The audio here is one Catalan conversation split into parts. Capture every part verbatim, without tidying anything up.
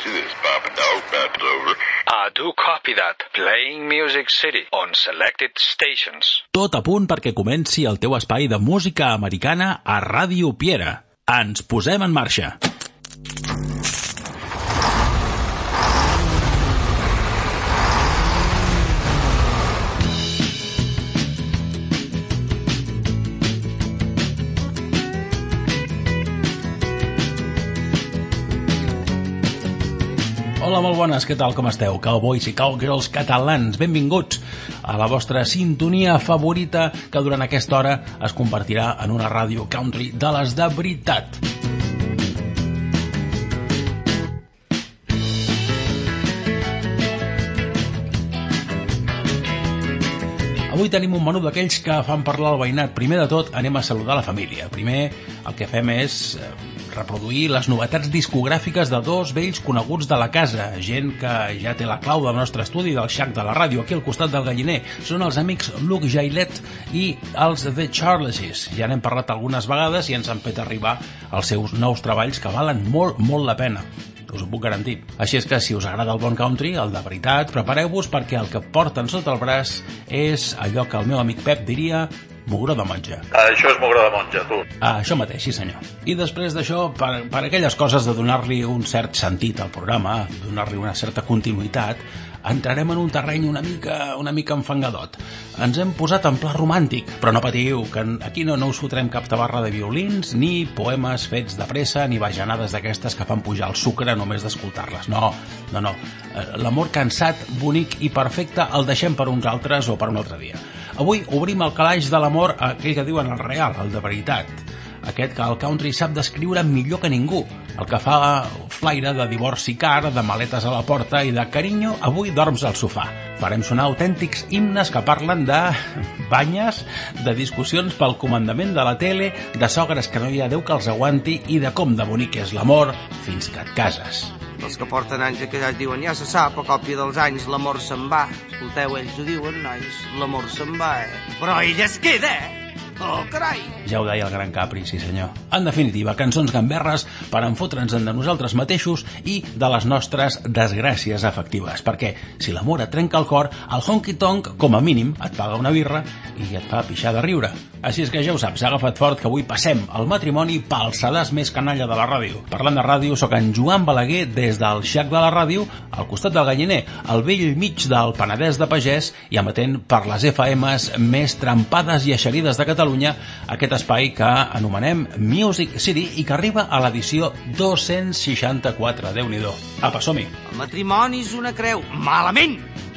City, this is Papa Dog, that's over. I do copy that. Playing Music City on selected stations. Tot a punt perquè comenci el teu espai de música americana a Ràdio Piera. Ens posem en marxa. Hola, molt bones, què tal, com esteu? Cowboys i cowgirls catalans, benvinguts a la vostra sintonia favorita que durant aquesta hora es convertirà en una ràdio country de les de veritat. Avui tenim un menú d'aquells que fan parlar el veïnat. Primer de tot, anem a saludar la família. Primer, el que fem és reproduir les novetats discogràfiques de dos vells coneguts de la casa, gent que ja té la clau del nostre estudi del Shack de la ràdio, aquí al costat del Galliner. Són els amics Luke Jaillet i els The Charleses. Ja n'hem parlat algunes vegades i ens han fet arribar els seus nous treballs que valen molt, molt la pena. Us ho puc garantir. Així és que si us agrada el bon country, el de veritat, prepareu-vos perquè el que porten sota el braç és allò que el meu amic Pep diria mugró de monja. Això és mugró de monja, tu. Ah, això mateix, sí senyor. I després d'això, per, per aquelles coses de donar-li un cert sentit al programa, donar-li una certa continuïtat, entrarem en un terreny una mica, una mica enfangadot. Ens hem posat en pla romàntic, però no patiu, que aquí no, no us fotrem cap tabarra de violins, ni poemes fets de pressa, ni bajanades d'aquestes que fan pujar el sucre només d'escoltar-les. No, no, no. L'amor cansat, bonic i perfecte el deixem per uns altres o per un altre dia. Avui obrim el calaix de l'amor a aquell que diuen el real, el de veritat. Aquest que el country sap descriure millor que ningú. El que fa flaire de divorci car, de maletes a la porta i de carinyo, avui dorms al sofà. Farem sonar autèntics himnes que parlen de banyes, de discussions pel comandament de la tele, de sogres que no hi ha Déu que els aguanti i de com de bonic és l'amor fins que et cases. Els que porten anys a casats diuen ja se sap, a còpia dels anys l'amor se'n va. Escolteu, ells ho diuen, nois, l'amor se'n va, eh? Però ell es queda, eh? Oh, carai! Ja ho deia el gran Capri, sí senyor. En definitiva, cançons gamberres per enfotre'ns de nosaltres mateixos i de les nostres desgràcies afectives. Perquè si l'amor et trenca el cor, el honky-tonk, com a mínim, et paga una birra i et fa pixar de riure. Així és que ja ho saps, agafa't fort que avui passem al matrimoni pel sedàs més canalla de la ràdio. Parlant de ràdio, sóc en Joan Balaguer des del Shack de la ràdio, al costat del Galliner, al vell mig del Penedès de Pagès i emetent per les F Ms més trempades i eixerides de Catalunya, aquest espai que anomenem Music City i que arriba a l'edició dos-cents seixanta-quatre. Déu-n'hi-do. Apa, som-hi. El matrimoni és una creu. Malament!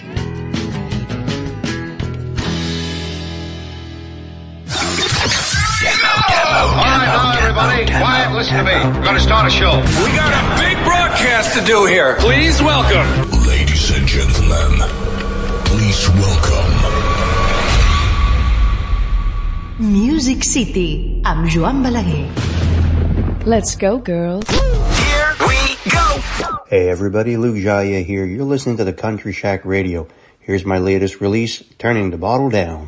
All right, now, everybody, quiet, listen to me. We're going to start a show. We got a big broadcast to do here. Please welcome. Ladies and gentlemen, please welcome. Music City, amb Joan Balaguer. Let's go, girls. Here we go. Hey, everybody, Luke Jaya here. You're listening to the Country Shack Radio. Here's my latest release, Turning the Bottle Down.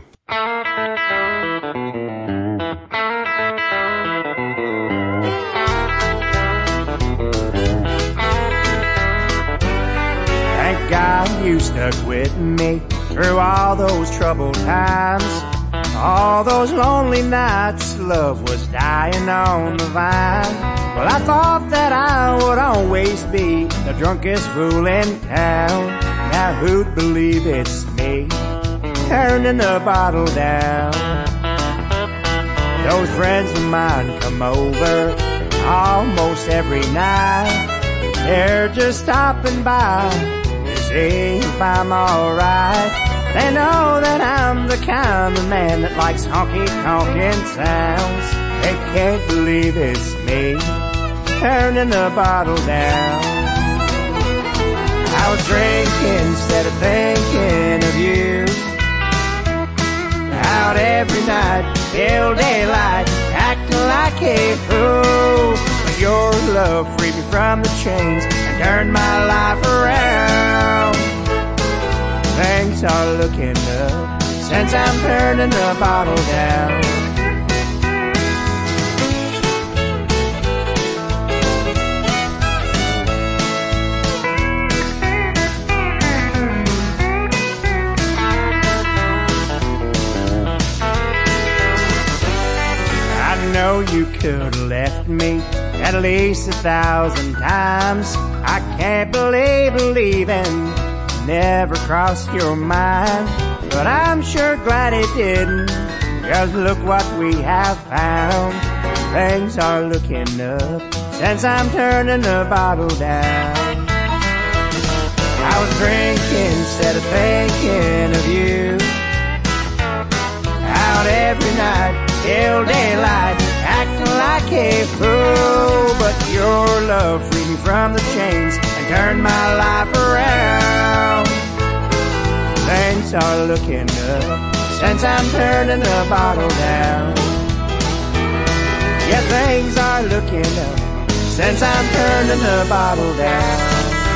God, you stuck with me through all those troubled times, all those lonely nights. Love was dying on the vine. Well, I thought that I would always be the drunkest fool in town. Now who'd believe it's me turning the bottle down? Those friends of mine come over almost every night. They're just stopping by, see if I'm alright. They know that I'm the kind of man that likes honky-tonkin' sounds. They can't believe it's me turning the bottle down. I was drinking instead of thinking of you, out every night till daylight, acting like a fool. But your love freed me from the chains and turned my life around. Things are looking up since I'm turning the bottle down. could have left me at least a thousand times. I can't believe leaving never crossed your mind, but I'm sure glad it didn't, 'cause look what we have found. Things are looking up since I'm turning the bottle down. I was drinking instead of thinking of you, out every night till daylight, acting like a fool. But your love freed me from the chains and turned my life around. Things are looking up since I'm turning the bottle down. Yeah, things are looking up since I'm turning the bottle down.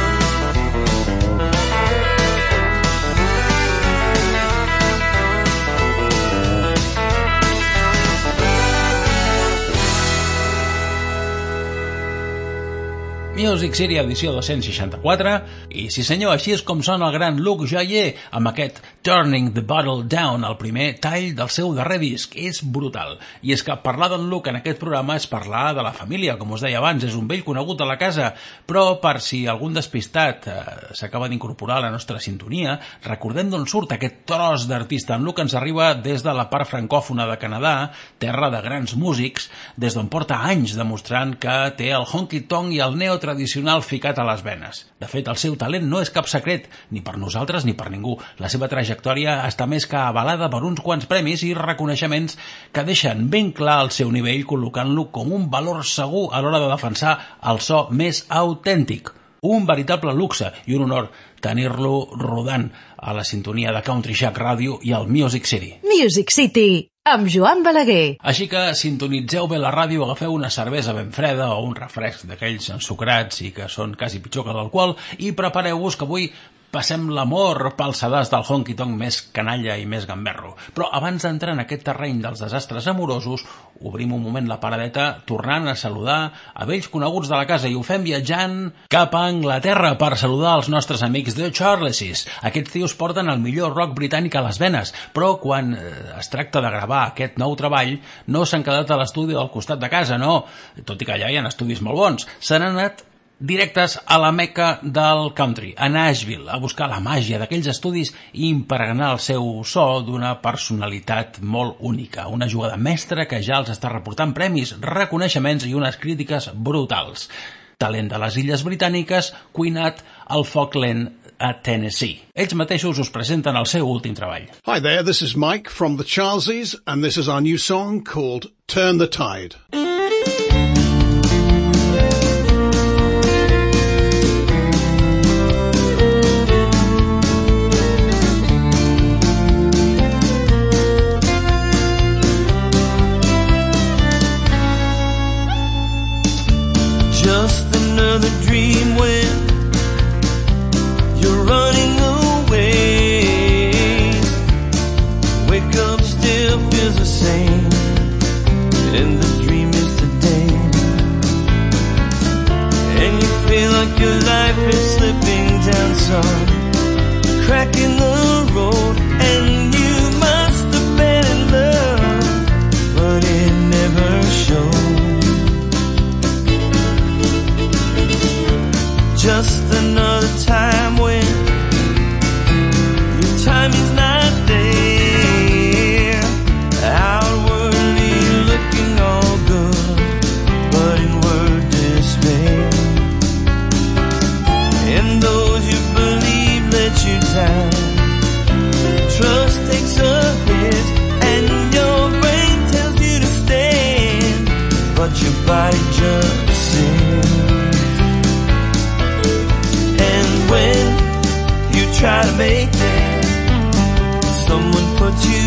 Music City edició dos-cents seixanta-quatre, i sí senyor, així és com sona el gran Luke Joyer amb aquest Turning the Bottle Down, el primer tall del seu darrer disc. És brutal. I és que parlar d'en Luke en aquest programa és parlar de la família, com us deia abans, és un vell conegut a la casa, però per si algun despistat eh, s'acaba d'incorporar a la nostra sintonia, recordem d'on surt aquest tros d'artista. En Luke ens arriba des de la part francòfona de Canadà, terra de grans músics, des d'on porta anys demostrant que té el honky-tonk i el neo tradicional ficat a les venes. De fet, el seu talent no és cap secret, ni per nosaltres ni per ningú. La seva trajectòria està més que avalada per uns quants premis i reconeixements que deixen ben clar el seu nivell, col·locant-lo com un valor segur a l'hora de defensar el so més autèntic. Un veritable luxe i un honor tenir-lo rodant a la sintonia de Country Shack Radio i al Music City. Music City, amb Joan Balaguer. Així que sintonitzeu bé la ràdio, agafeu una cervesa ben freda o un refresc d'aquells ensucrats i que són quasi pitjor que l'alcohol i prepareu-vos que avui passem l'amor pel sedàs del honky-tonk més canalla i més gamberro. Però abans d'entrar en aquest terreny dels desastres amorosos, obrim un moment la paradeta tornant a saludar a vells coneguts de la casa i ho fem viatjant cap a Anglaterra per saludar els nostres amics de Charleses. Aquests tios porten el millor rock britànic a les venes, però quan es tracta de gravar aquest nou treball no s'han quedat a l'estudi del costat de casa, no, tot i que allà hi ha estudis molt bons. S'han anat directes a la meca del country, a Nashville, a buscar la màgia d'aquells estudis i impregnar el seu so d'una personalitat molt única, una jugada mestra que ja els està reportant premis, reconeixements i unes crítiques brutals. Talent de les Illes Britàniques, cuinat al Falkland a Tennessee. Ells mateixos us presenten el seu últim treball. Hi there, this is Mike from the Charleses, and this is our new song called Turn the Tide. Just another dream when you're running away. Wake up, still feels the same, and the dream is today. And you feel like your life is slipping down some crack in the road, and you must have been in love, but it never showed. Just another time when your time is not there. Outwardly looking all good, but inward despair. And those you believe let you down. Trust takes a hit, and your brain tells you to stand, but your body just sings. When you try to make it, someone puts you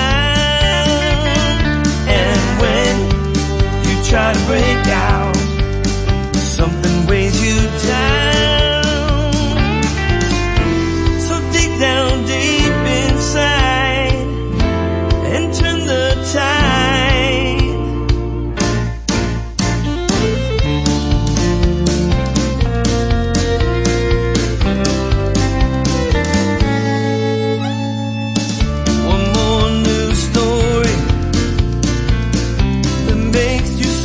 down. And when you try to break out, something weighs you down. So dig down deep inside and turn the tide. One more news story that makes you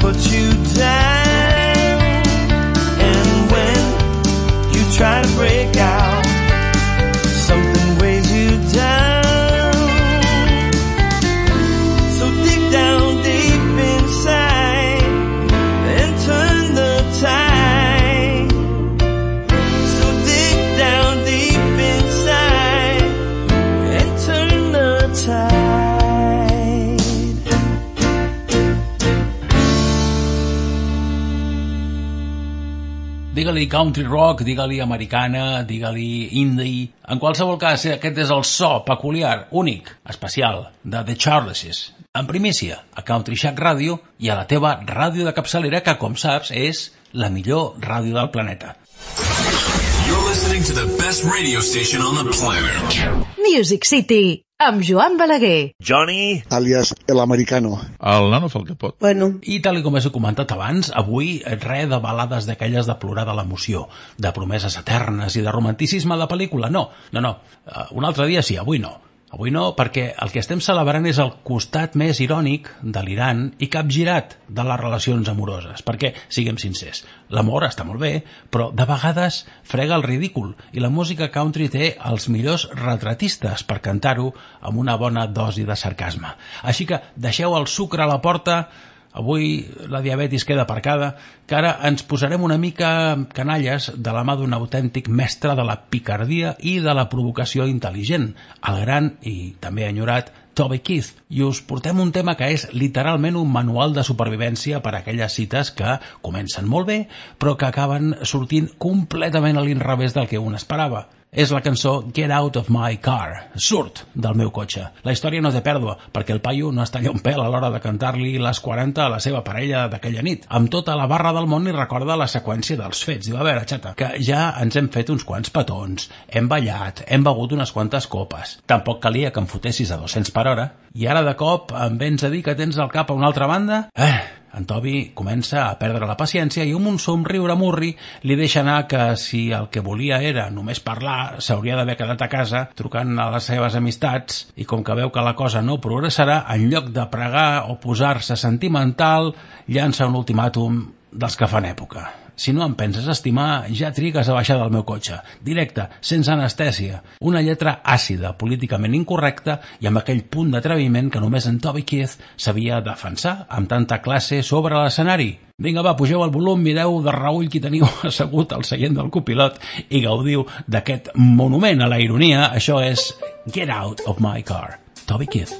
put you down. And when you try to break out, something weighs you down. So dig down deep inside and turn the tide. So dig down deep inside and turn the tide. Digue-li country rock, digue-li americana, digue-li indie. En qualsevol cas, aquest és el so peculiar, únic, especial, de The Charleses. En primícia, a Country Shack Radio i a la teva ràdio de capçalera, que, com saps, és la millor ràdio del planeta. You're listening to the best radio station on the planet. Music City, amb Joan Balaguer. Johnny, alias el americano. El nano fa el que pot. Bueno. I tal com us he comentat abans, avui res de balades d'aquelles de plorar de l'emoció, de promeses eternes i de romanticisme de pel·lícula. No, no, no. Un altre dia sí, avui no. Avui no, perquè el que estem celebrant és el costat més irònic, delirant i capgirat de les relacions amoroses. Perquè, siguem sincers, l'amor està molt bé, però de vegades frega el ridícul i la música country té els millors retratistes per cantar-ho amb una bona dosi de sarcasme. Així que deixeu el sucre a la porta. Avui la diabetis queda aparcada, que ara ens posarem una mica canalles de la mà d'un autèntic mestre de la picardia i de la provocació intel·ligent, el gran i també enyorat Toby Keith, i us portem un tema que és literalment un manual de supervivència per a aquelles cites que comencen molt bé, però que acaben sortint completament a l'inrevés del que un esperava. És la cançó Get Out of My Car, surt del meu cotxe. La història no té pèrdua, perquè el paio no es talla un pèl a l'hora de cantar-li les quaranta a la seva parella d'aquella nit. Amb tota la barra del món li recorda la seqüència dels fets. Diu, a veure, xata, que ja ens hem fet uns quants petons, hem ballat, hem begut unes quantes copes. Tampoc calia que em fotessis a dos-cents per hora. I ara de cop em vens a dir que tens el cap a una altra banda? Eh... En Toby comença a perdre la paciència i amb un somriure murri li deixa anar que si el que volia era només parlar, s'hauria d'haver quedat a casa trucant a les seves amistats, i com que veu que la cosa no progressarà, en lloc de pregar o posar-se sentimental, llança un ultimàtum dels que fan època. Si no em penses estimar, ja trigues a baixar del meu cotxe. Directe, sense anestèsia. Una lletra àcida, políticament incorrecta i amb aquell punt d'atreviment que només en Toby Keith sabia defensar amb tanta classe sobre l'escenari. Vinga, va, pugeu el volum, mireu de reüll qui teniu assegut al seient del copilot i gaudiu d'aquest monument a la ironia. Això és Get Out of My Car. Toby Keith.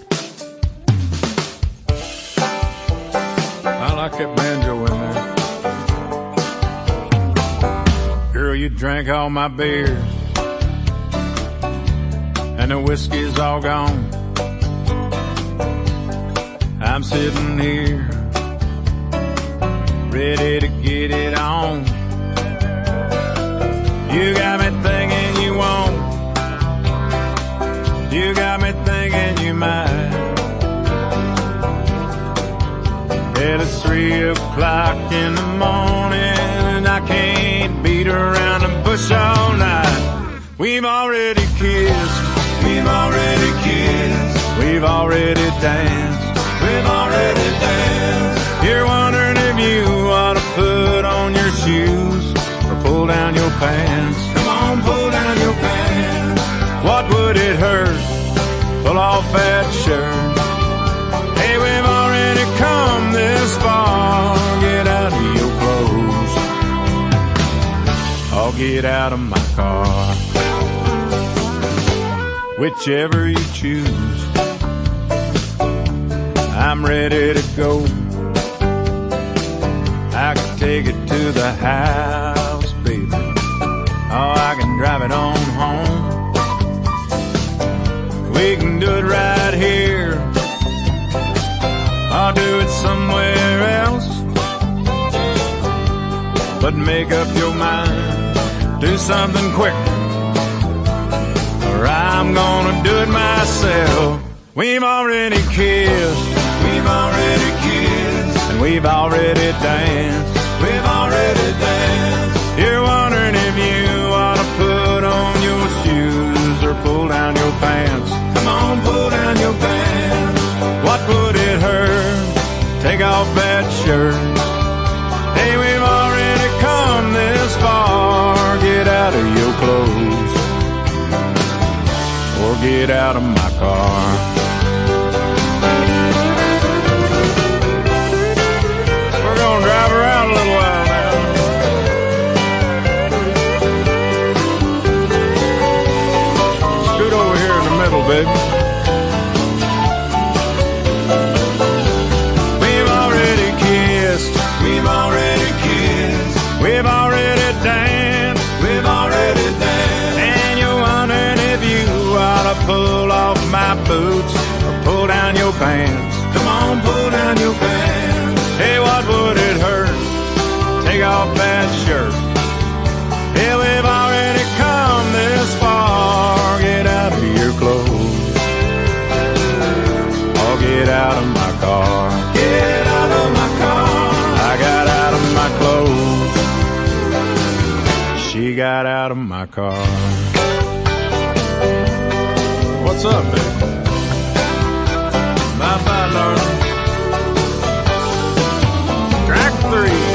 I like that banjo in there. Girl, you drank all my beer and the whiskey's all gone. I'm sitting here ready to get it on. You got me thinking you won't. You got me thinking you might. Well, it's three o'clock in the morning and I can't beat around the bush all night. We've already kissed, we've already kissed, we've already danced, we've already danced. You're wondering if you ought to put on your shoes or pull down your pants. Come on, pull down your pants. What would it hurt? Pull off that shirt. Hey, we've already come this far. Get out of your clothes. I'll get out of my car. Whichever you choose, I'm ready to go. I can take it to the house, baby. Oh, I can drive it on home. We can do it right here. I'll do it somewhere else. But make up your mind, do something quick, or I'm gonna do it myself. We've already kissed, we've already kissed, and we've already danced, we've already danced. You're wondering if you ought to put on your shoes or pull down your pants. Come on, pull down your pants. What would it hurt? Take off that shirt. clothes or get out of my car. We're gonna drive around a little while now. Scoot over here in the middle, baby. We've already kissed. We've already kissed. We've already danced. We've already danced. And you're wondering if you ought to pull off my boots or pull down your pants. Come on, pull down your pants. Hey, what would it hurt? Take off that shirt. Yeah, we've already come this far. Get out of your clothes. I'll get out of my car. Get out of my car. I got out of my clothes. She got out of my car. What's up, baby? Bye-bye, darling. Track three.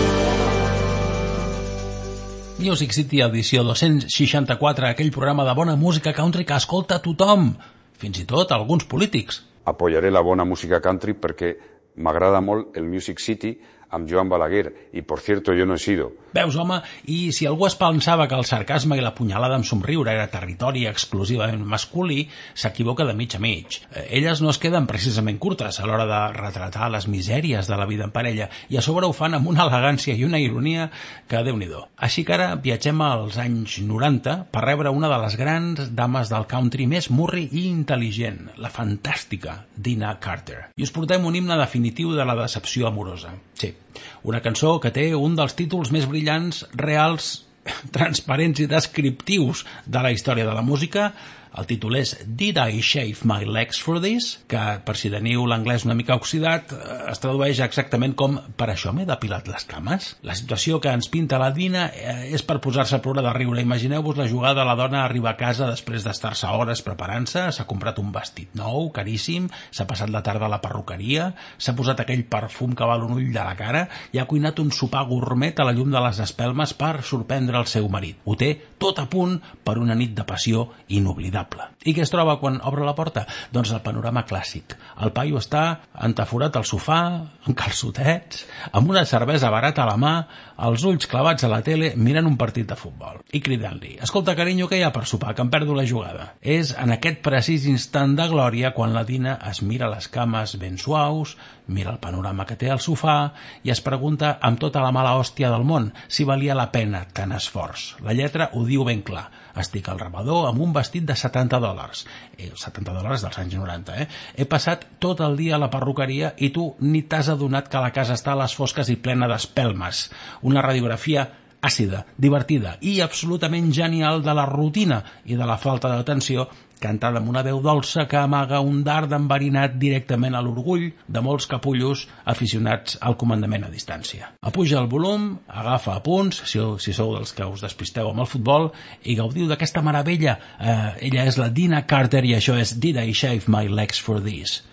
Music City, edició dos-cents seixanta-quatre, aquell programa de bona música country que escolta tothom, fins i tot alguns polítics. Apoyaré la bona música country perquè m'agrada molt el Music City amb Joan Balaguer, i por cierto jo no he sido. Veus, home, i si algú es pensava que el sarcasme i la punyalada amb somriure era territori exclusivament masculí, s'equivoca de mig a mig. Elles no es queden precisament curtes a l'hora de retratar les misèries de la vida en parella, i a sobre ho fan amb una elegància i una ironia que Déu-n'hi-do. Així que ara viatgem als anys noranta per rebre una de les grans dames del country més murri i intel·ligent, la fantàstica Dina Carter. I us portem un himne definitiu de la decepció amorosa. Sí, una cançó que té un dels títols més brillants, reals, transparents i descriptius de la història de la música. El títol és Did I Shave My Legs for This? Que, per si teniu l'anglès una mica oxidat, es tradueix exactament com per això m'he depilat les cames. La situació que ens pinta la Dina és per posar-se a ploure de riure. Imagineu-vos la jugada, la dona arriba a casa després d'estar-se hores preparant-se, s'ha comprat un vestit nou, caríssim, s'ha passat la tarda a la perruqueria, s'ha posat aquell perfum que val un ull de la cara i ha cuinat un sopar gourmet a la llum de les espelmes per sorprendre el seu marit. Ho té tot a punt per una nit de passió inoblidable. I què es troba quan obre la porta? Doncs el panorama clàssic. El paio està entaforat al sofà, en calçotets, amb una cervesa barata a la mà, els ulls clavats a la tele, mirant un partit de futbol i cridant-li: escolta, carinyo, què hi ha per sopar, que em perdo la jugada. És en aquest precís instant de glòria quan la Dina es mira les cames ben suaus, mira el panorama que té al sofà i es pregunta amb tota la mala hòstia del món si valia la pena tant esforç. La lletra ho diu ben clar. Estic al rebedor amb un vestit de setanta dòlars. Eh, setanta dòlars dels anys noranta, eh? He passat tot el dia a la perruqueria i tu ni t'has adonat que la casa està a les fosques i plena d'espelmes. Una radiografia àcida, divertida i absolutament genial de la rutina i de la falta d'atenció, cantada amb una veu dolça que amaga un dard enverinat directament a l'orgull de molts capullos aficionats al comandament a distància. Apuja el volum, agafa apunts, si, si sou dels que us despisteu amb el futbol, i gaudiu d'aquesta meravella. Eh, ella és la Dina Carter i això és Did I Shave My Legs for This?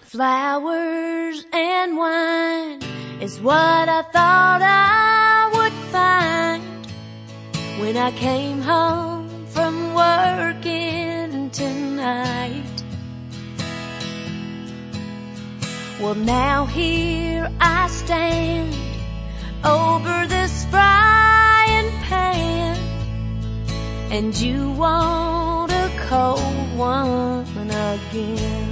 Flowers and wine is what I thought I would find when I came home from working tonight. Well, now here I stand over this frying pan, and you want a cold one again.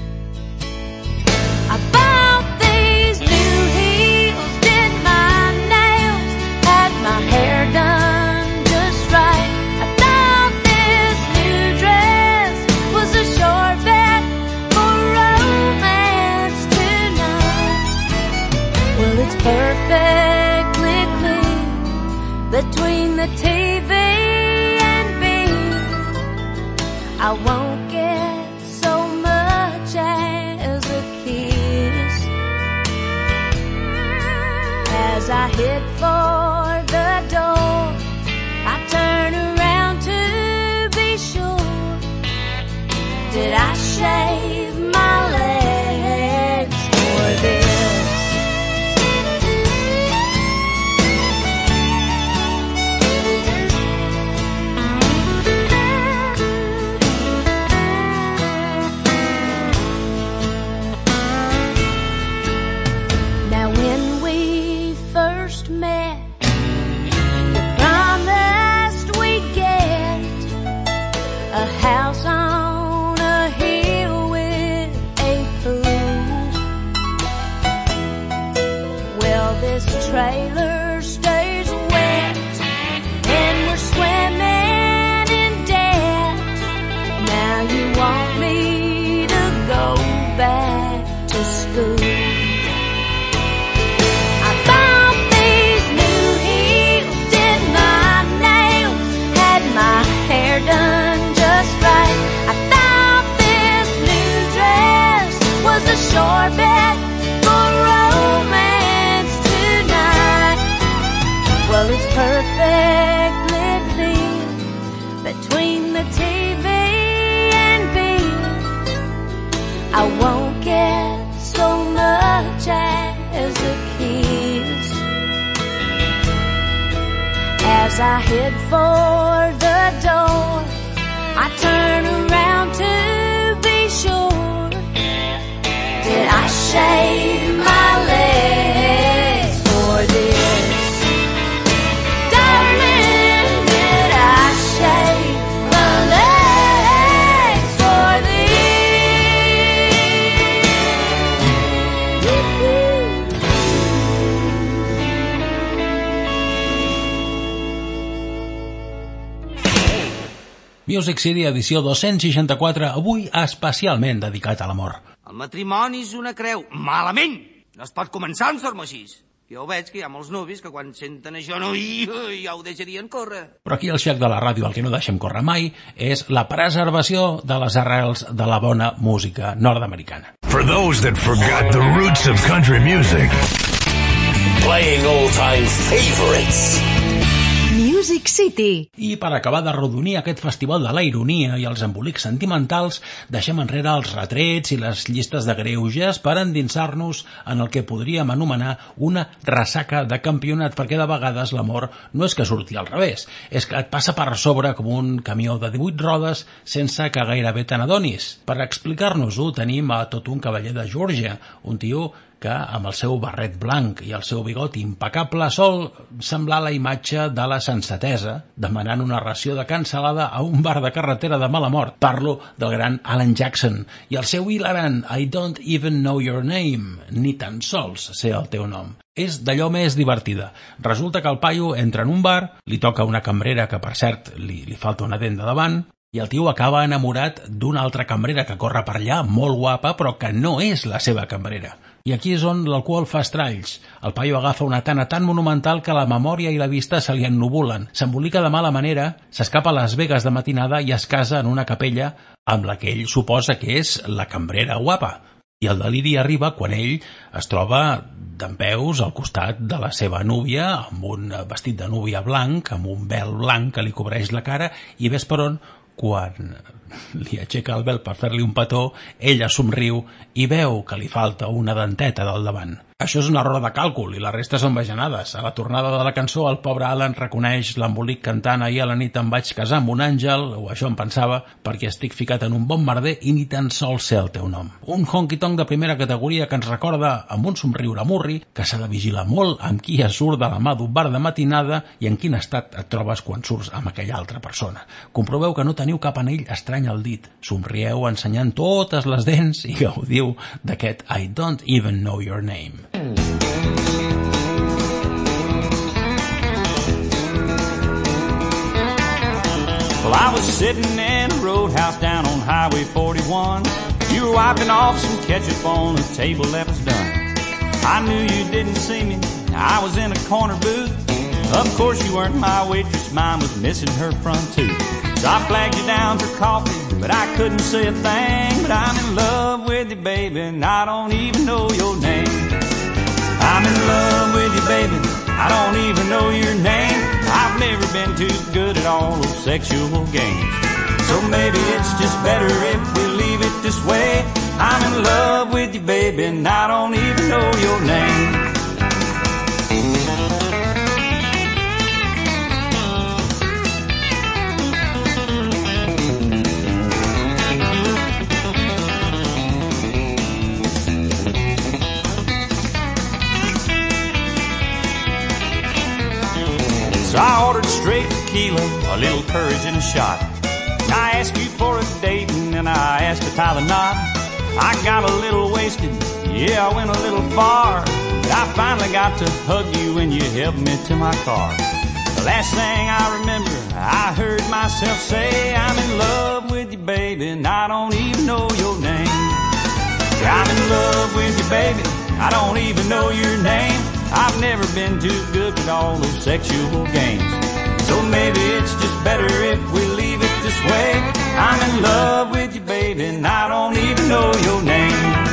I bought these new heels, did my nails, had my hair done just right. I thought this new dress was a sure bet for romance tonight. Well, it's perfectly clear between the T V and me. I won't get so much as a kiss as I head for the door. I turn around to be sure. Did I shave my legs for this? between the T V and beer. I won't get so much as a kiss. As I head for the door, I turn around to be sure. Did I shave my legs for this? Darling, did I shave my legs for Music City, edició dos-cents seixanta-quatre, avui especialment dedicat a l'amor. El matrimoni és una creu. Malament! No es pot començar amb forma així. Jo veig que hi ha molts nuvis que quan senten això no, ja ho deixarien córrer. Però aquí al Xac de la Ràdio el que no deixem córrer mai és la preservació de les arrels de la bona música nord-americana. For those that forgot the roots of country music, playing old-time favorites. Music City. I per acabar de rodonir aquest festival de la ironia i els embolics sentimentals, deixem enrere els retrets i les llistes de greuges per endinsar-nos en el que podríem anomenar una ressaca de campionat, perquè de vegades l'amor no és que surti al revés, és que et passa per sobre com un camió de divuit rodes sense que gairebé te n'adonis. Per explicar-nos-ho tenim a tot un cavaller de Geòrgia, un tio que amb el seu barret blanc i el seu bigot impecable sol semblar la imatge de la sensatesa, demanant una ració de cansalada a un bar de carretera de mala mort. Parlo del gran Alan Jackson i el seu hilarant I don't even know your name, ni tan sols sé el teu nom. És d'allò més divertida. Resulta que el paio entra en un bar, li toca una cambrera que, per cert, li, li falta una dent de davant, i el tio acaba enamorat d'una altra cambrera que corre per allà, molt guapa, però que no és la seva cambrera. I aquí és on l'alcohol fa estralls. El paio agafa una tana tan monumental que la memòria i la vista se li ennubulen. S'embolica de mala manera, s'escapa a Las Vegas de matinada i es casa en una capella amb la que ell suposa que és la cambrera guapa. I el deliri arriba quan ell es troba dempeus al costat de la seva núvia, amb un vestit de núvia blanc, amb un vel blanc que li cobreix la cara, i ves per on, quan li aixeca el vel per fer-li un petó, ella somriu i veu que li falta una denteta del davant. Això és un error de càlcul i la resta són bajanades. A la tornada de la cançó, el pobre Alan reconeix l'embolic cantant ahir a la nit em vaig casar amb un àngel, o això em pensava, perquè estic ficat en un bon merder i ni tan sols sé el teu nom. Un honky-tonk de primera categoria que ens recorda amb un somriure murri que s'ha de vigilar molt amb qui es surt de la mà d'un bar de matinada i en quin estat et trobes quan surts amb aquella altra persona. Comproveu que no teniu cap anell estrany al dit. Somrieu ensenyant totes les dents i gaudiu d'aquest I don't even know your name. Well, I was sitting in a roadhouse down on Highway forty-one. You were wiping off some ketchup on a table that was done. I knew you didn't see me. I was in a corner booth. Of course you weren't my waitress. Mine was missing her front tooth. So I flagged you down for coffee, but I couldn't say a thing. But I'm in love with you, baby, and I don't even know your name. I'm in love with you, baby, I don't even know your name. I've never been too good at all those sexual games. So maybe it's just better if we leave it this way. I'm in love with you, baby, and I don't even know your name. So I ordered straight tequila, a little courage and a shot. And I asked you for a date and then I asked to tie the knot. I got a little wasted, yeah, I went a little far. But I finally got to hug you when you helped me to my car. The last thing I remember, I heard myself say, I'm in love with you, baby, and I don't even know your name. Yeah, I'm in love with you, baby, I don't even know your name. I've never been too good with all those sexual games. So maybe it's just better if we leave it this way. I'm in love with you, baby, and I don't even know your name.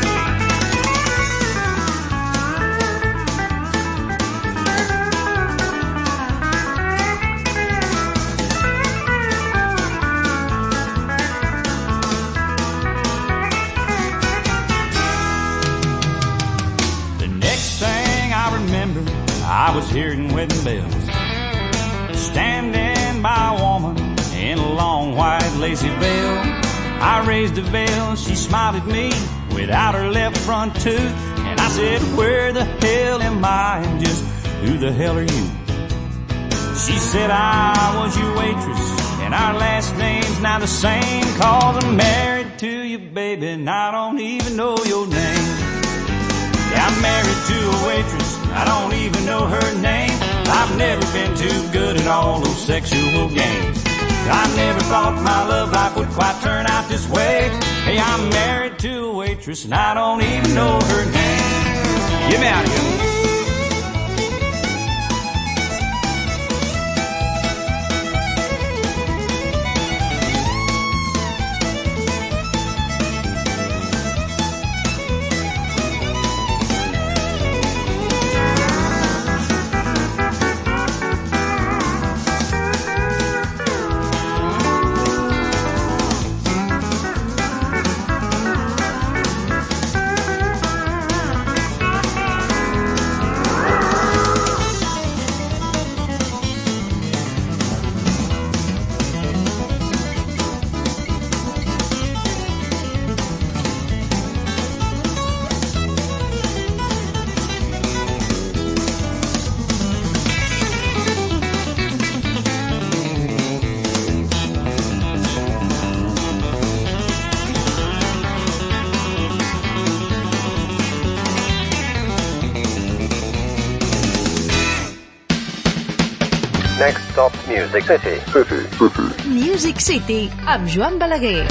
hearing wedding bells. Standing by a woman in a long white lacy veil. I raised a veil, she smiled at me without her left front tooth. And I said, where the hell am I and just who the hell are you? She said, I was your waitress and our last name's now the same. Cause I'm married to you, baby, and I don't even know your name. Yeah, I'm married to a waitress, I don't even know her name. I've never been too good at all those sexual games. I never thought my love life would quite turn out this way. Hey, I'm married to a waitress and I don't even know her name. Get me out of here. Next stop, Music City. City, City. Music City, amb Joan Balaguer.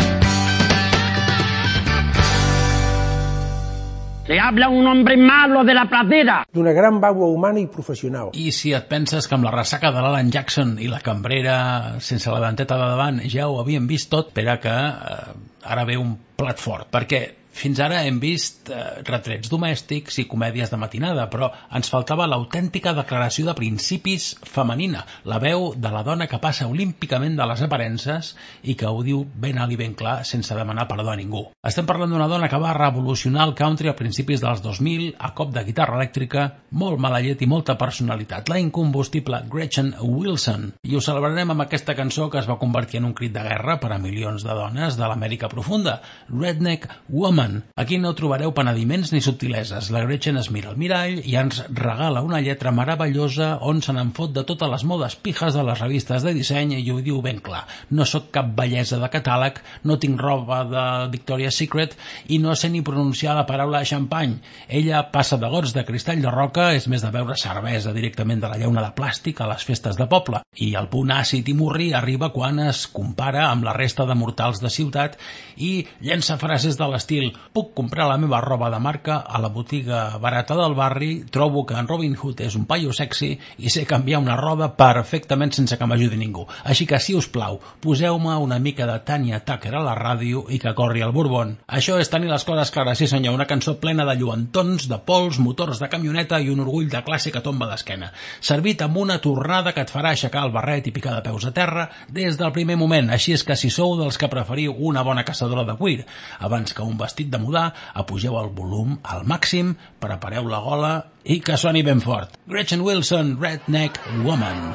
Se habla un hombre malo de la pradera. D'una gran vàlua humana i professional. I si et penses que amb la ressaca de l'Alan Jackson i la cambrera sense la denteta de davant ja ho havíem vist tot, espera que eh, ara ve un plat fort, perquè fins ara hem vist eh, retrets domèstics i comèdies de matinada, però ens faltava l'autèntica declaració de principis femenina, la veu de la dona que passa olímpicament de les aparences i que ho diu ben alt i ben clar sense demanar perdó a ningú. Estem parlant d'una dona que va revolucionar el country a principis dels dos mil a cop de guitarra elèctrica, molt mala llet i molta personalitat, la incombustible Gretchen Wilson. I ho celebrarem amb aquesta cançó que es va convertir en un crit de guerra per a milions de dones de l'Amèrica profunda, Redneck Woman. Aquí no trobareu penediments ni subtileses. La Gretchen es mira al mirall i ens regala una lletra meravellosa on se n'en fot de totes les modes pijes de les revistes de disseny i ho diu ben clar. No sóc cap bellesa de catàleg, no tinc roba de Victoria's Secret i no sé ni pronunciar la paraula xampany. Ella passa de gots de cristall de roca, és més de beure cervesa directament de la llauna de plàstic a les festes de poble. I el punt àcid i morrí arriba quan es compara amb la resta de mortals de ciutat i llença frases de l'estil: puc comprar la meva roba de marca a la botiga barata del barri, trobo que en Robin Hood és un paio sexy i sé canviar una roba perfectament sense que m'ajudi ningú. Així que, si us plau, poseu-me una mica de Tanya Tucker a la ràdio i que corri el Bourbon. Això és tenir les coses clares, sí senyor, una cançó plena de lluentons, de pols, motors de camioneta i un orgull de classe que tomba d'esquena. Servit amb una tornada que et farà aixecar el barret i picar de peus a terra des del primer moment, així és que si sou dels que preferiu una bona caçadora de cuir abans que un vestit de mudar, apugeu el volum al màxim, prepareu la gola i que soni ben fort. Gretchen Wilson, Redneck Woman.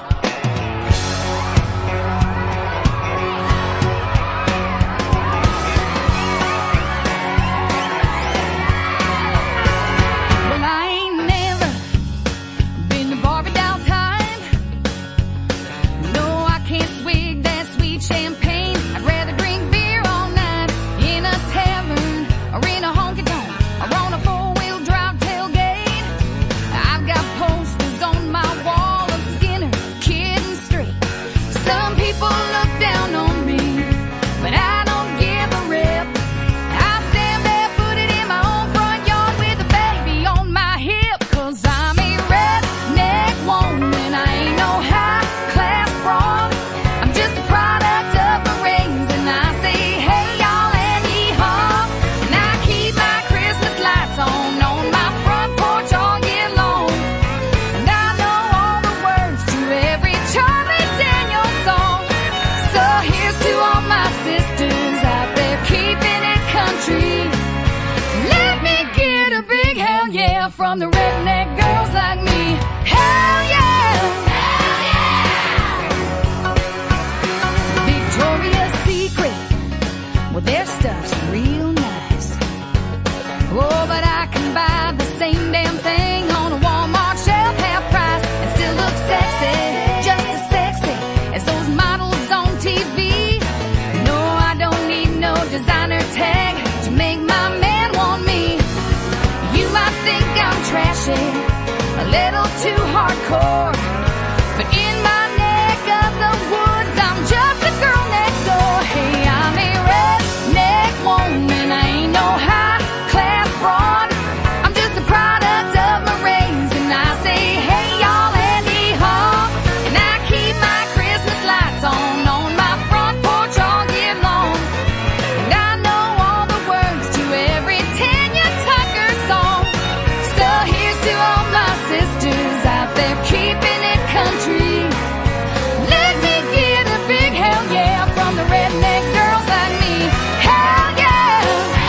I've got posters on my wall of Skinner, Kid hardcore. But in my neck of the woods, I'm just a girl next door. Hey, I'm a redneck woman, I ain't no high-class broad. I'm just a product of my race, and I say, hey, y'all, Andy Hall. And I keep my Christmas lights on on my front porch all year long. And I know all the words to every Tanya Tucker song. So here's to all my sisters out there keeping it country. Let me get a big hell yeah from the redneck girls like me. Hell yeah!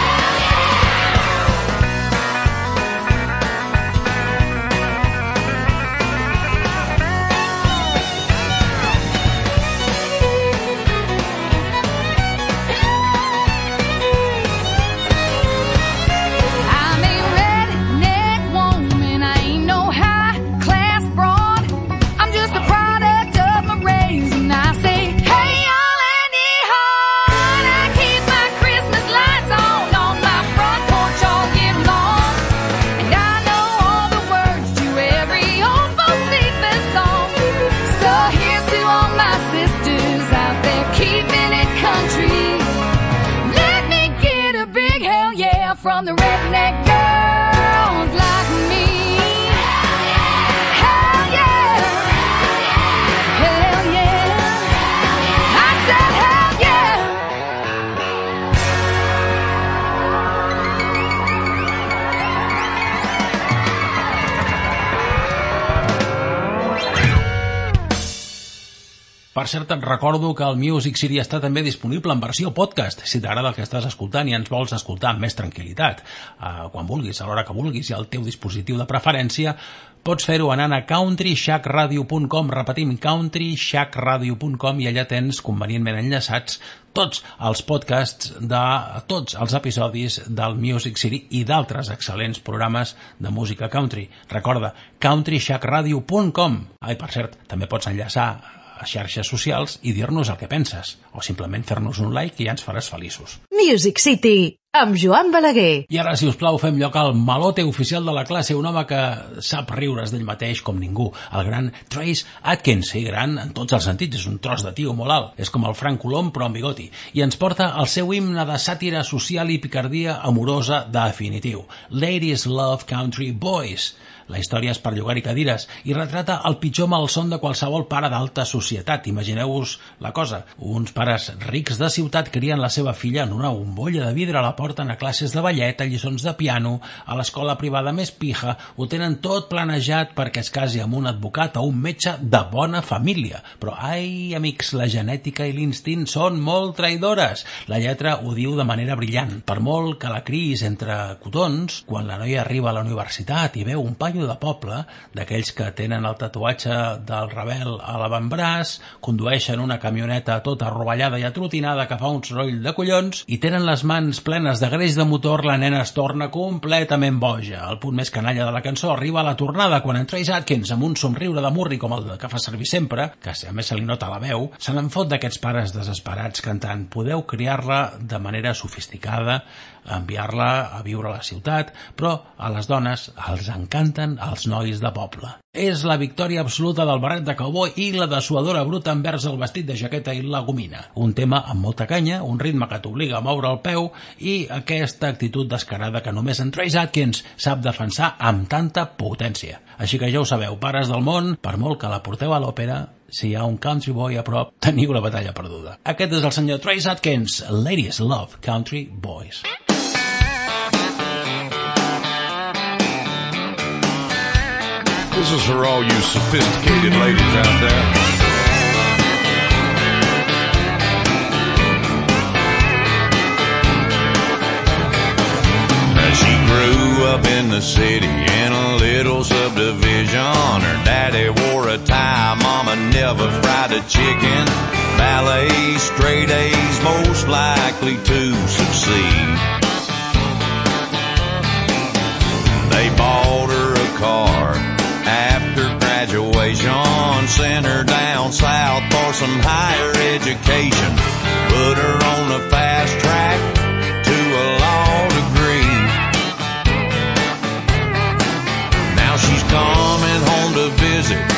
I'm a redneck woman, I ain't no high-class broad. I'm just a product of my race, and I say, hey, y'all, Andy Hall. I keep my Christmas lights on on my front porch all year long. And I know all the words to every old Bo Cephas song. So here's to all my sisters out there keeping it country. Let me get a big hell yeah from the redneck girls like me. Hell yeah! Hell yeah! I said hell yeah! Per cert, et recordo que el Music City està també disponible en versió podcast. Si t'agrada el que estàs escoltant i ens vols escoltar amb més tranquil·litat, eh, quan vulguis, a l'hora que vulguis i al teu dispositiu de preferència, pots fer-ho anant a country shack radio punt com, repetim, country shack radio punt com, i allà tens convenientment enllaçats tots els podcasts de tots els episodis del Music City i d'altres excel·lents programes de música country. Recorda, country shack radio punt com. Ai, per cert, també pots enllaçar a xarxes socials i dir-nos el que penses, o simplement fer-nos un like i ja ens faràs feliços. Music City, amb Joan Balaguer. I ara, si us plau, fem lloc al malote oficial de la classe, un home que sap riure's d'ell mateix com ningú, el gran Trace Atkins, i gran en tots els sentits, és un tros de tio molt alt, és com el Frank Colom però amb bigoti, i ens porta el seu himne de sàtira social i picardia amorosa definitiu, Ladies Love Country Boys. La història és per llogar-hi cadires i retrata el pitjor malson de qualsevol pare d'alta societat. Imagineu-vos la cosa. Uns pares rics de ciutat crien la seva filla en una bombolla de vidre, la porten a classes de ballet, a lliçons de piano, a l'escola privada més pija, ho tenen tot planejat perquè es casi amb un advocat o un metge de bona família. Però, ai, amics, la genètica i l'instint són molt traïdores. La lletra ho diu de manera brillant. Per molt que la criïs entre cotons, quan la noia arriba a la universitat i veu un paio de poble, d'aquells que tenen el tatuatge del rebel a l'avantbraç, condueixen una camioneta tota rovellada i atrotinada que fa un soroll de collons i tenen les mans plenes de greix de motor, la nena es torna completament boja. El punt més canalla de la cançó arriba a la tornada quan en Trace Atkins, amb un somriure de murri com el que fa servir sempre, que a més se li nota la veu, se n'en fot d'aquests pares desesperats cantant podeu criar-la de manera sofisticada, enviar-la a viure a la ciutat, però a les dones els encanten els nois de poble. És la victòria absoluta del barret de cowboy i la dessuadora bruta envers el vestit de jaqueta i la gomina. Un tema amb molta canya, un ritme que t'obliga a moure el peu i aquesta actitud descarada que només en Trace Atkins sap defensar amb tanta potència. Així que ja ho sabeu, pares del món, per molt que la porteu a l'òpera, si hi ha un country boy a prop, teniu la batalla perduda. Aquest és el senyor Trace Atkins, Ladies Love Country Boys. This is for all you sophisticated ladies out there. She grew up in the city in a little subdivision. Her daddy wore a tie, mama never fried a chicken. Ballet, straight A's, most likely to succeed. They bought her a car after graduation, sent her down south for some higher education, put her on the fast track to a law degree. Now she's coming home to visit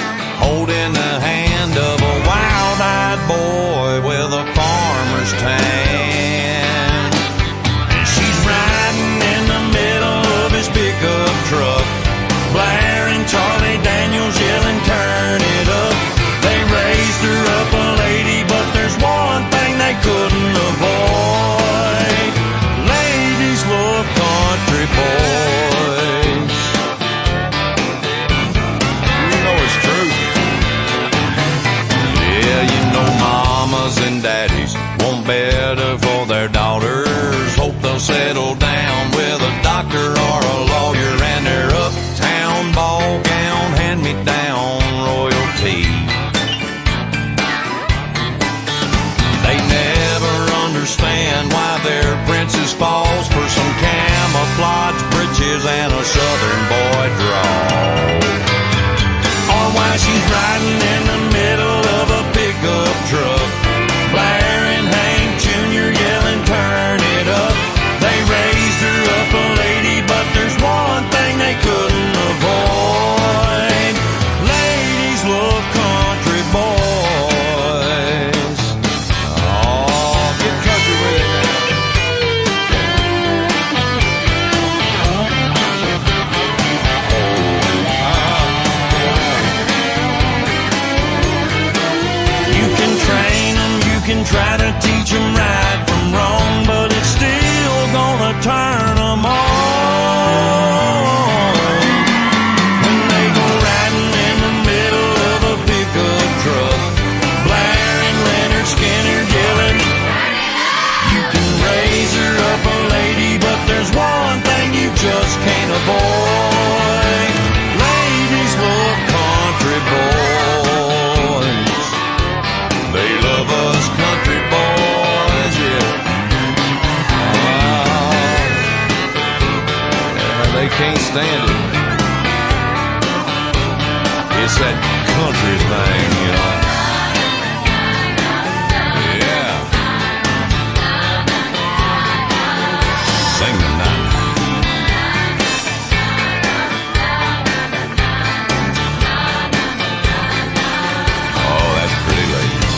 better for their daughters. Hope they'll settle down with a doctor or a lawyer, and their uptown ball gown hand-me-down royalty. They never understand why their princess falls for some camouflage breeches and a southern boy drawl, or why she's riding in the middle of a pickup truck, blaring Hank Junior yelling, turn it up. They raised her up a lady, but there's one thing they couldn't avoid. Ladies love country boys. Oh, get country with it now. You can train them, you can try to teach them right from wrong, but it's still gonna turn them on. When they go riding in the middle of a pickup truck, blaring Leonard Skinner yelling, you can raise her up a lady, but there's one thing you just can't avoid. Ladies love country boys. They love us country boys, yeah. Oh, yeah, they can't stand it. It's that country thing, you know. Yeah. Sing the night. Oh, that's pretty, ladies.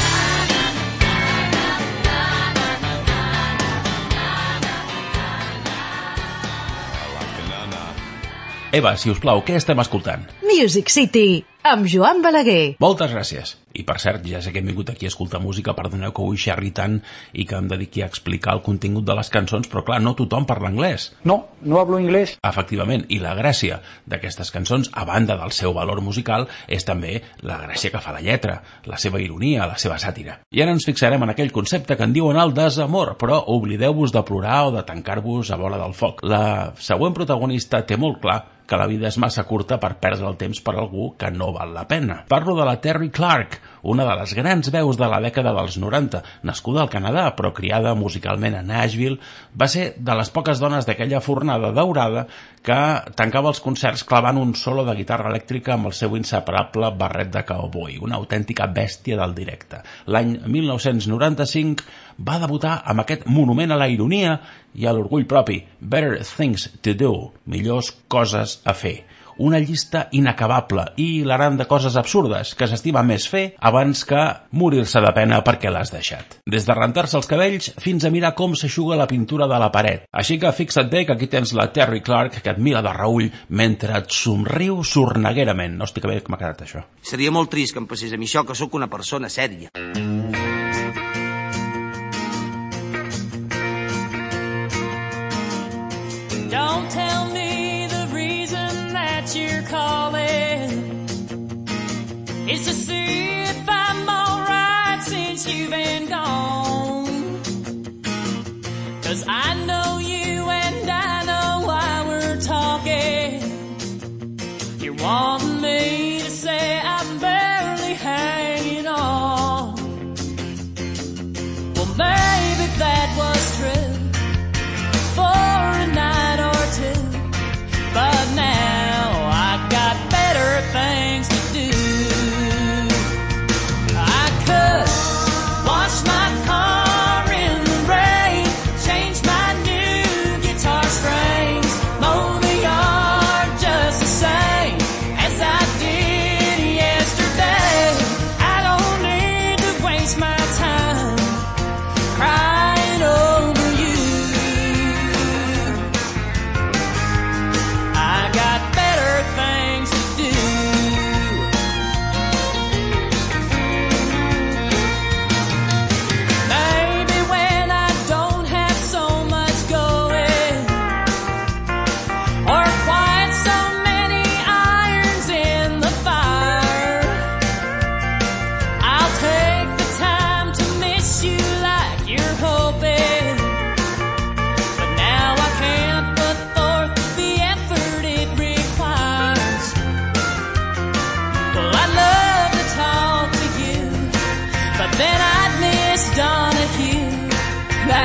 Eva, si us plau, què estem escoltant? Music City, amb Joan Balaguer. Moltes gràcies. I per cert, ja sé que hem vingut aquí a escoltar música, perdoneu que ho xerri tant i que em dediqui a explicar el contingut de les cançons, però clar, no tothom parla anglès. No, no hablo inglés. Efectivament, i la gràcia d'aquestes cançons, a banda del seu valor musical, és també la gràcia que fa la lletra, la seva ironia, la seva sàtira. I ara ens fixarem en aquell concepte que en diuen el desamor, però oblideu-vos de plorar o de tancar-vos a bola del foc. La següent protagonista té molt clar que la vida és massa curta per perdre el temps per algú que no val la pena. Parlo de la Terri Clark, una de les grans veus de la dècada dels noranta, nascuda al Canadà però criada musicalment a Nashville. Va ser de les poques dones d'aquella fornada daurada que tancava els concerts clavant un solo de guitarra elèctrica amb el seu inseparable barret de cowboy, una autèntica bèstia del directe. L'any mil nou-cents noranta-cinc va debutar amb aquest monument a la ironia i a l'orgull propi, Better Things to Do, millors coses a fer. Una llista inacabable i hilarant de coses absurdes que s'estima més fer abans que morir-se de pena perquè l'has deixat. Des de rentar-se els cabells fins a mirar com s'eixuga la pintura de la paret. Així que fixa't bé que aquí tens la Terri Clark que et mira de reüll mentre et somriu sorneguerament. No estic bé que m'ha quedat això. Seria molt trist que em passés a mi això, que sóc una persona sèria. Don't tell me the reason that you're calling is to see if I'm alright since you've been gone. 'Cause I know you and I know why we're talking. You're wanting me to say I'm barely hanging on. Well, maybe that was true for a night or two, but now I got better things to do. I could wash my car in the rain, change my new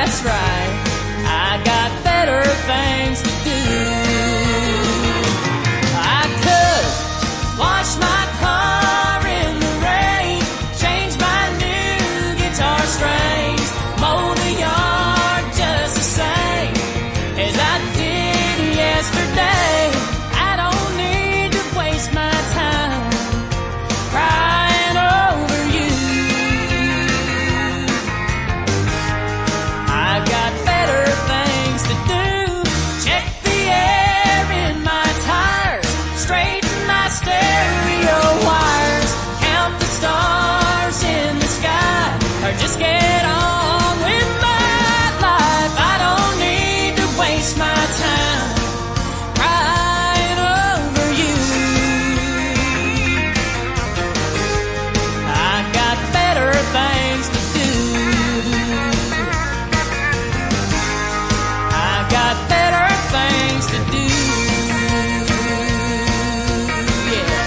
that's right. I got better things to do. I could wash my car in the rain, change my new guitar strings, mow the yard just the same as I did yesterday. I don't need to waste my time crying over you. I've got better things to do. Check the air in my tires, straighten my stereo wires, count the stars in the sky, or just get on with my life. I don't need to waste my time crying over you. I got better things to do. I got better things to do. Yeah.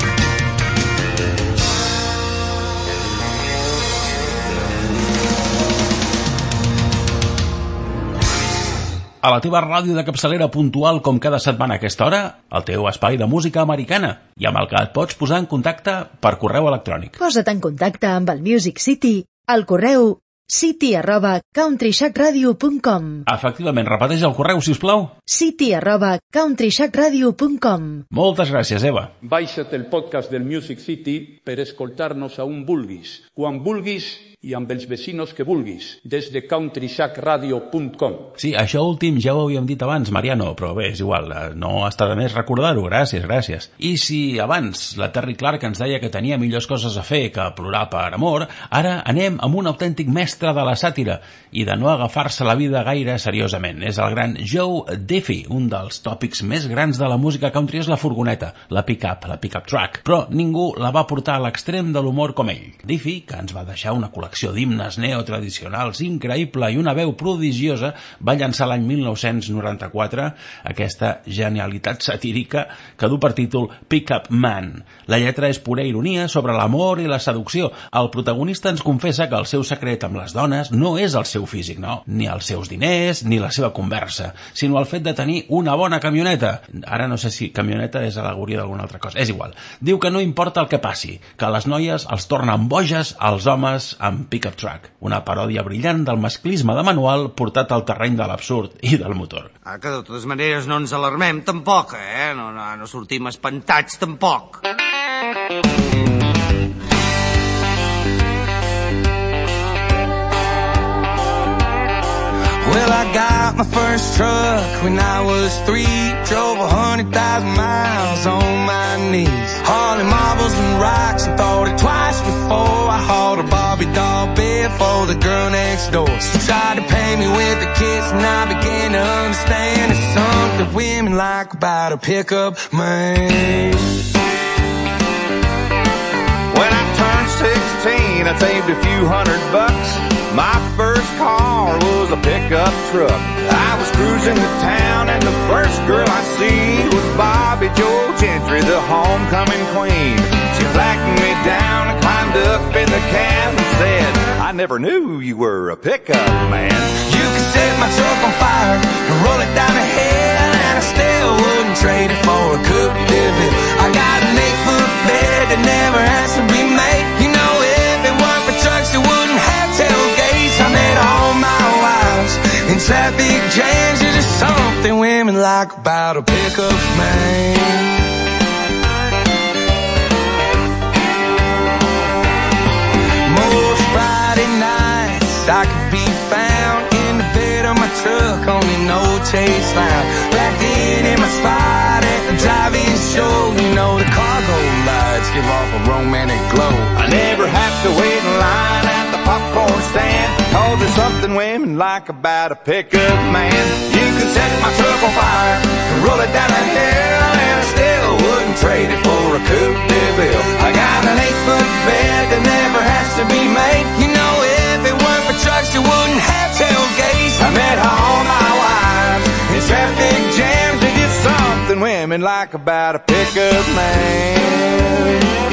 A la teva ràdio de capçalera puntual com cada setmana a aquesta hora, el teu espai de música americana, i amb el que et pots posar en contacte per correu electrònic. Posa't en contacte amb el Music City al correu city arroba countryshack-radio punt com. Efectivament, repeteix el correu, si us plau. city arroba countryshack-radio punt com. Moltes gràcies, Eva. Baixa't el podcast del Music City per escoltar-nos a un vulguis, quan vulguis i amb els vecinos que vulguis, des de countryshack radio punt com. Sí, això últim ja ho havíem dit abans, Mariano, però bé, és igual, no està de més recordar-ho, gràcies, gràcies. I si abans la Terry Clark ens deia que tenia millors coses a fer que plorar per amor, ara anem amb un autèntic mestre de la sàtira i de no agafar-se la vida gaire seriosament. És el gran Joe Diffie. Un dels tòpics més grans de la música country és la furgoneta, la pick-up, la pick-up truck, però ningú la va portar a l'extrem de l'humor com ell. Diffie, que ens va deixar una col·lecció d'himnes neotradicionals increïble i una veu prodigiosa, va llançar l'any mil nou-cents noranta-quatre aquesta genialitat satírica que du per títol Pick Up Man. La lletra és pura ironia sobre l'amor i la seducció. El protagonista ens confessa que el seu secret amb les dones no és el seu físic, no, ni els seus diners, ni la seva conversa, sinó el fet de tenir una bona camioneta. Ara no sé si camioneta és al·legoria d'alguna altra cosa, és igual. Diu que no importa el que passi, que les noies els tornen boges als homes amb pick-up truck, una paròdia brillant del masclisme de manual portat al terreny de l'absurd i del motor. Ah, que de totes maneres no ens alarmem tampoc, eh? No, no, no sortim espantats tampoc. Well, I got my first truck when I was three. Drove a hundred thousand miles on my knees, hauling marbles and rocks, and thought it twice before I hauled a Barbie doll bed for the girl next door. She tried to pay me with a kiss, and I began to understand there's something women like about a pickup man. When I turned sixteen, I saved a few hundred bucks. My first car was a pickup truck. I was cruising to town and the first girl I seen was Bobby Joe Gentry, the homecoming queen. She flagged me down and climbed up in the cab and said, I never knew you were a pickup man. You could set my truck on fire and roll it down the hill, and I still wouldn't trade it for a Coupe de Ville. I got an eight-foot bed that never has to be made. You know, if it weren't for trucks, it wouldn't have tailgates. I met all my wives in traffic jams. There's just something women like about a pickup man. Most Friday nights I could be found in the bed of my truck on an old Chase Line, back in in my spot at the drive-in show. You know, the cargo lights give off a romantic glow. I never have to wait in line at the popcorn stand, cause there's something women like about a pickup man. You can set my truck on fire and roll it down a hill, and I still wouldn't trade it for a Coupe de Ville. I got an eight-foot bed that never has to be made. You know, if it weren't for trucks, you wouldn't have tailgates. I met all my wives in traffic jams. There's just something women like about a pickup man.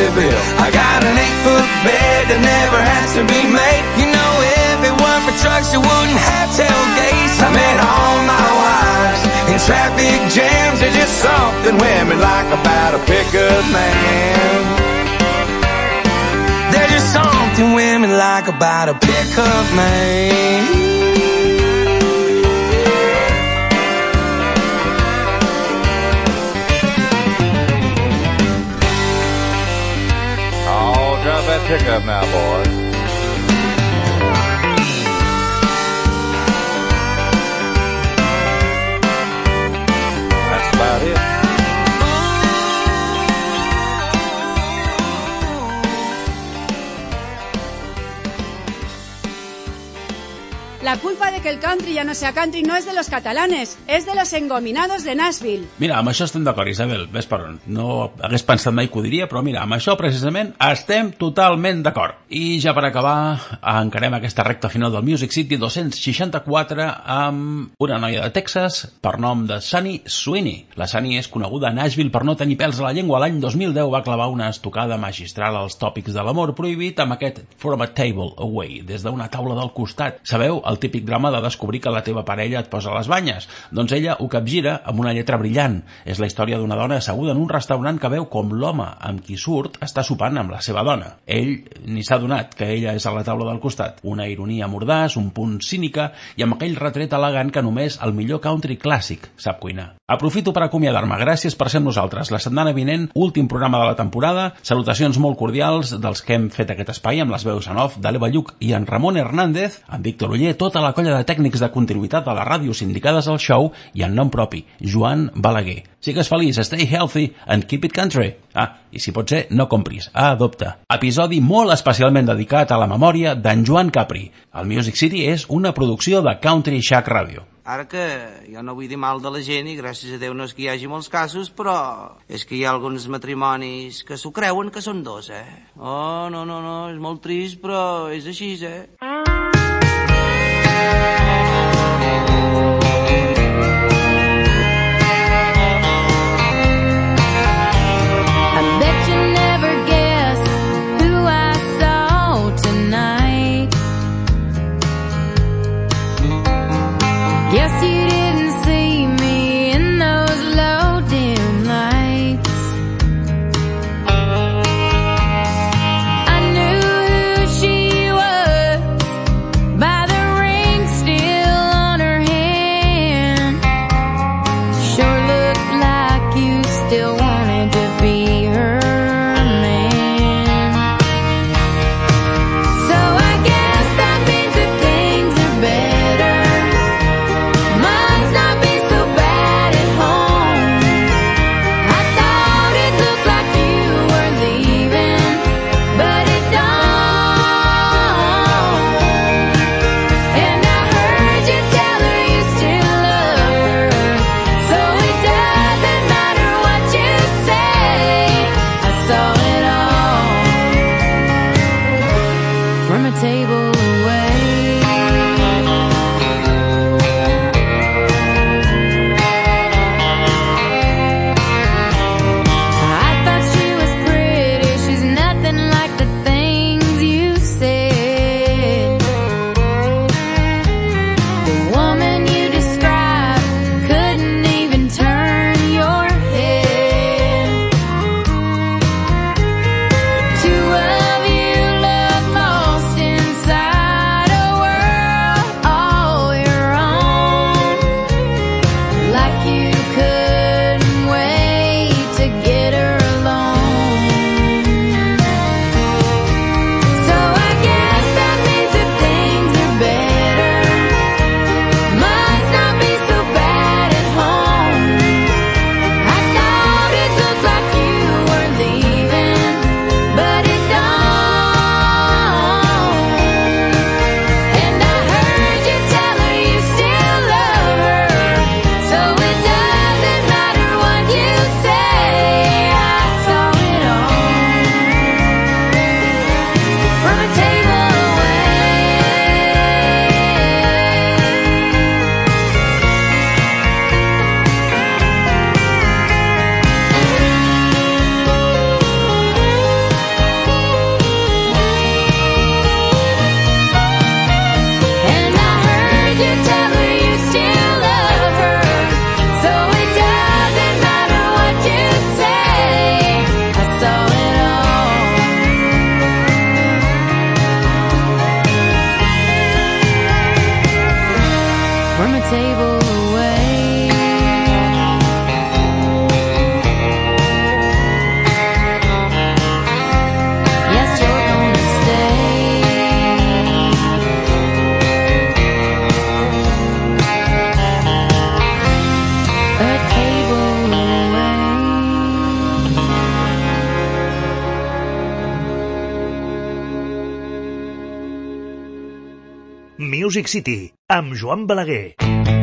utility bill. I got an eight-foot bed that never has to be made. You know, if it weren't for trucks, you wouldn't have tailgates. I met all my wives in traffic jams. There's just something women like about a pickup man. There's just something women like about a pickup man. Drive that pickup now, boys. That's about it. La culpa de que el country ya no sea country no es de los catalanes, es de los engominados de Nashville. Mira, amb això estem d'acord, Isabel, ves per on. No hagués pensat mai que ho diria, però mira, amb això precisament estem totalment d'acord. I ja per acabar, encarem aquesta recta final del Music City dos-cents seixanta-quatre amb una noia de Texas per nom de Sunny Sweeney. La Sunny és coneguda a Nashville per no tenir pèls a la llengua. L'any dos mil deu va clavar una estocada magistral als tòpics de l'amor prohibit amb aquest From a Table Away, des d'una taula del costat. Sabeu, el típic drama de descobrir que la teva parella et posa les banyes. Doncs ella ho capgira amb una lletra brillant. És la història d'una dona asseguda en un restaurant que veu com l'home amb qui surt està sopant amb la seva dona. Ell ni s'ha adonat que ella és a la taula del costat. Una ironia mordaç, un punt cínica i amb aquell retret elegant que només el millor country clàssic sap cuinar. Aprofito per acomiadar-me. Gràcies per ser amb nosaltres. La setmana vinent, últim programa de la temporada. Salutacions molt cordials dels que hem fet aquest espai amb les veus en off de l'Eva Lluc i en Ramon Hernández, en Víctor Oller, tota la colla de tècnics de continuïtat de la ràdio sindicades al show i en nom propi, Joan Balaguer. Sigues feliç, stay healthy and keep it country. Ah, i si pot ser, no compris, adopta. Episodi molt especialment dedicat a la memòria d'en Joan Capri. El Music City és una producció de Country Shack Radio. Ara que jo no vull dir mal de la gent i gràcies a Déu no és que hi hagi molts casos, però és que hi ha alguns matrimonis que s'ho creuen que són dos, eh? Oh, no, no, no, és molt trist, però és així, eh? Guess you didn't see me in those low dim lights. I knew who she was by the ring still on her hand. Sure looked like you still wanted to be her man. So I guess that means that things are better. My table away. Yes, you're gonna stay. A table away. Music City, amb Joan Balaguer.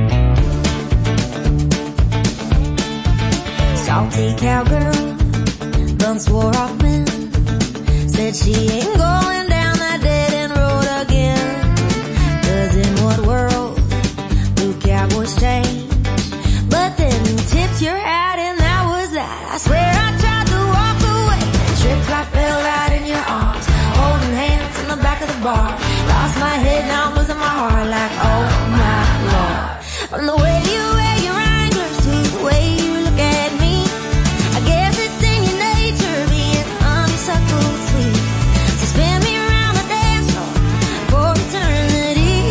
Salty cowgirl done swore off men. Said she ain't going down that dead-end road again. 'Cause in what world do cowboys change? But then you tipped your hat and that was that. I swear I tried to walk away and tripped, I fell right in your arms, holding hands in the back of the bar. Lost my head, now I'm losing my heart like, oh my Lord. From the way you wear your Wranglers to the way you look at me, I guess it's in your nature being honeysuckle sweet. So spin me around the dance floor for eternity.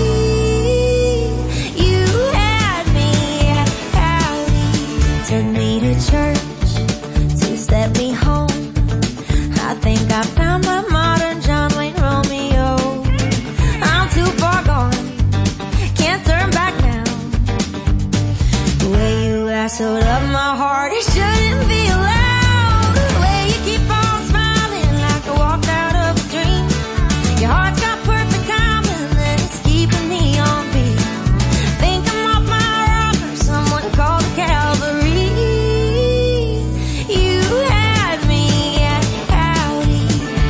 You had me at howdy, took me to church to step me home. I think I found my modern John Wayne Romeo. I'm too far gone, can't turn back now. The way you lassoed up my heart, it shouldn't be allowed. The way you keep on smiling like I walked out of a dream. Your heart's got perfect timing and it's keeping me on beat. Think I'm off my rocker, someone called the cavalry. You had me at howdy.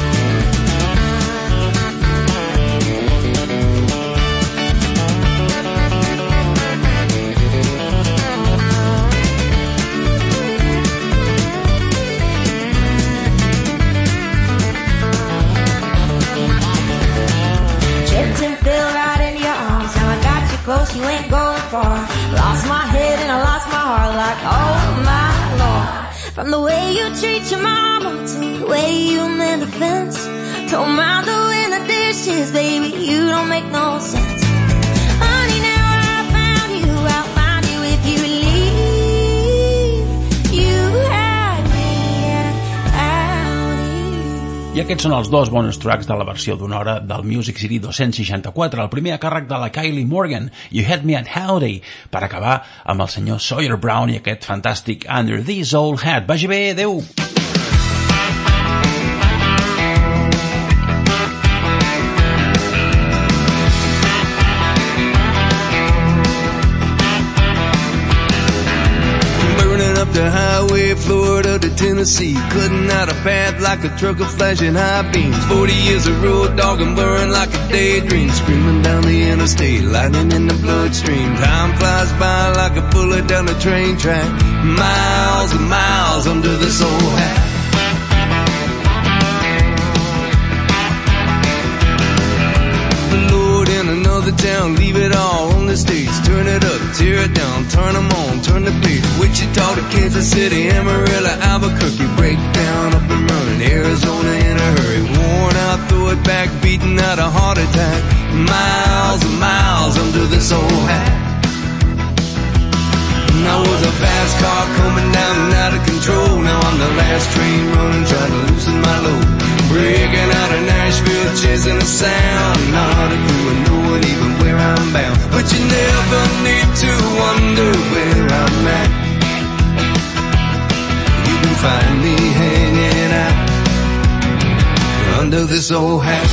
Tripped and fell right in your arms. Now I got you close, you ain't going far. Lost my head and I lost my heart like, oh my Lord. From the way you treat your mama to the way you mend the fence. Don't mind doing the dishes, baby, you don't make no sense. Honey, now I found you, I'll find you if you leave. You had me at howdy. I aquests són els dos bonus tracks de la versió d'una hora del Music City dos-cents seixanta-quatre, el primer a càrrec de la Kylie Morgan, You Had Me at Howdy, per acabar amb el senyor Sawyer Brown i aquest fantàstic Under This Old Hat. Vagi bé, adeu! Burning up the highway, Florida to Tennessee, cutting out a path like a truck of flashing high beams. Forty years of road dog and blurring like a daydream, screaming down the interstate, lightning in the bloodstream. Time flies by like a bullet down the train track, miles and miles under this old hat. Lord, in another town, leave it all on the stage. Turn it up, tear it down, turn them on, turn the page. Wichita to Kansas City, Amarillo, Albuquerque, break down, up and running, Arizona in a hurry. Worn out, throw it back, beating out a heart attack. Miles and miles under this old hat. I was a fast car coming down and out of control. Now I'm the last train running, trying to loosen my load. Breaking out of Nashville, chasing a sound. Not a clue and knowing even where I'm bound. But you never need to wonder where I'm at. You can find me hanging out under this old hat.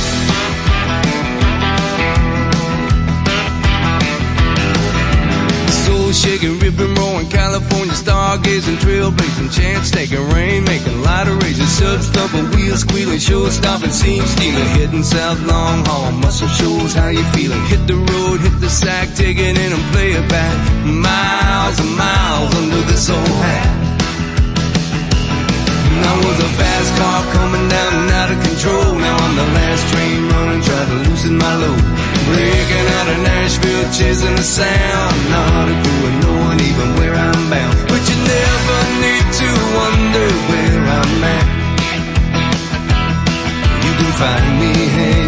Shaking, ripping, rolling, California stargazing, trailblazing, chance taking, rain making, light erasing, sub stumping, wheels squealing, show stopping, seam stealing, hitting south long haul, muscle shows how you feeling. Hit the road, hit the sack, take it in and play it back. Miles and miles under this old hat. I was a fast car coming down and out of control. Now I'm the last train running, trying to loosen my load. Breaking out of Nashville, chasing the sound. Not a clue and knowing even where I'm bound. But you never need to wonder where I'm at. You can find me hanging